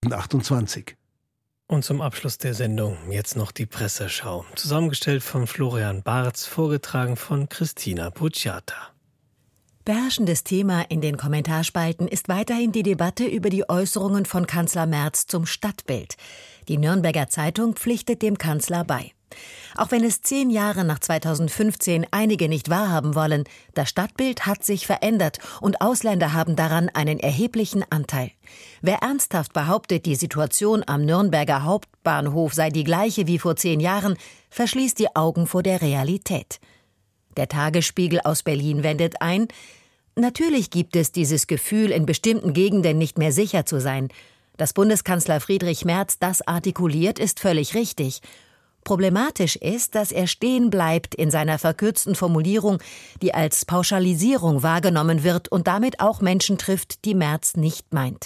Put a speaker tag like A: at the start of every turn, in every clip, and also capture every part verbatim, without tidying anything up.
A: achtundzwanzig.
B: Und zum Abschluss der Sendung jetzt noch die Presseschau. Zusammengestellt von Florian Barz, vorgetragen von Christina Pucciata.
C: Beherrschendes Thema in den Kommentarspalten ist weiterhin die Debatte über die Äußerungen von Kanzler Merz zum Stadtbild. Die Nürnberger Zeitung pflichtet dem Kanzler bei. Auch wenn es zehn Jahre nach zweitausendfünfzehn einige nicht wahrhaben wollen, das Stadtbild hat sich verändert und Ausländer haben daran einen erheblichen Anteil. Wer ernsthaft behauptet, die Situation am Nürnberger Hauptbahnhof sei die gleiche wie vor zehn Jahren, verschließt die Augen vor der Realität. Der Tagesspiegel aus Berlin wendet ein: Natürlich gibt es dieses Gefühl, in bestimmten Gegenden nicht mehr sicher zu sein. Dass Bundeskanzler Friedrich Merz das artikuliert, ist völlig richtig. Problematisch ist, dass er stehen bleibt in seiner verkürzten Formulierung, die als Pauschalisierung wahrgenommen wird und damit auch Menschen trifft, die Merz nicht meint.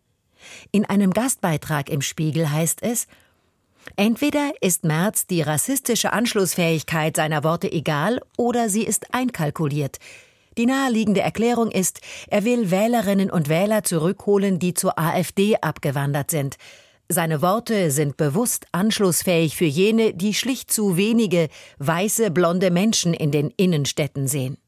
C: In einem Gastbeitrag im Spiegel heißt es: Entweder ist Merz die rassistische Anschlussfähigkeit seiner Worte egal, oder sie ist einkalkuliert. Die naheliegende Erklärung ist, er will Wählerinnen und Wähler zurückholen, die zur AfD abgewandert sind. Seine Worte sind bewusst anschlussfähig für jene, die schlicht zu wenige weiße, blonde Menschen in den Innenstädten sehen.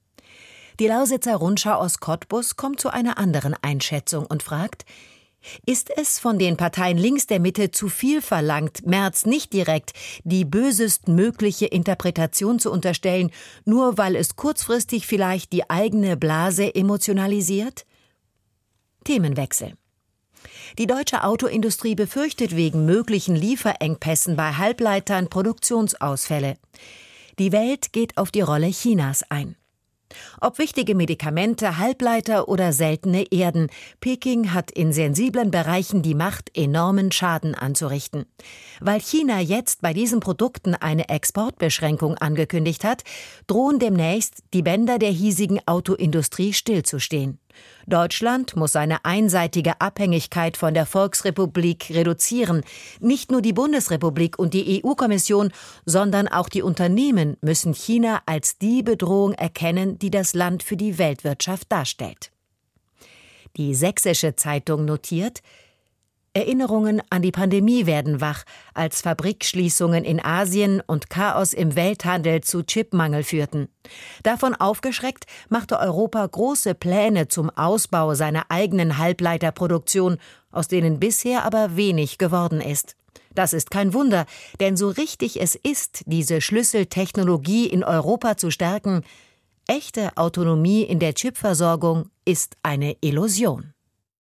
C: Die Lausitzer Rundschau aus Cottbus kommt zu einer anderen Einschätzung und fragt: Ist es von den Parteien links der Mitte zu viel verlangt, Merz nicht direkt die bösestmögliche Interpretation zu unterstellen, nur weil es kurzfristig vielleicht die eigene Blase emotionalisiert? Themenwechsel. Die deutsche Autoindustrie befürchtet wegen möglichen Lieferengpässen bei Halbleitern Produktionsausfälle. Die Welt geht auf die Rolle Chinas ein. Ob wichtige Medikamente, Halbleiter oder seltene Erden, Peking hat in sensiblen Bereichen die Macht, enormen Schaden anzurichten. Weil China jetzt bei diesen Produkten eine Exportbeschränkung angekündigt hat, drohen demnächst die Bänder der hiesigen Autoindustrie stillzustehen. Deutschland muss seine einseitige Abhängigkeit von der Volksrepublik reduzieren. Nicht nur die Bundesrepublik und die E U-Kommission, sondern auch die Unternehmen müssen China als die Bedrohung erkennen, die das Land für die Weltwirtschaft darstellt. Die Sächsische Zeitung notiert: Erinnerungen an die Pandemie werden wach, als Fabrikschließungen in Asien und Chaos im Welthandel zu Chipmangel führten. Davon aufgeschreckt machte Europa große Pläne zum Ausbau seiner eigenen Halbleiterproduktion, aus denen bisher aber wenig geworden ist. Das ist kein Wunder, denn so richtig es ist, diese Schlüsseltechnologie in Europa zu stärken, echte Autonomie in der Chipversorgung ist eine Illusion.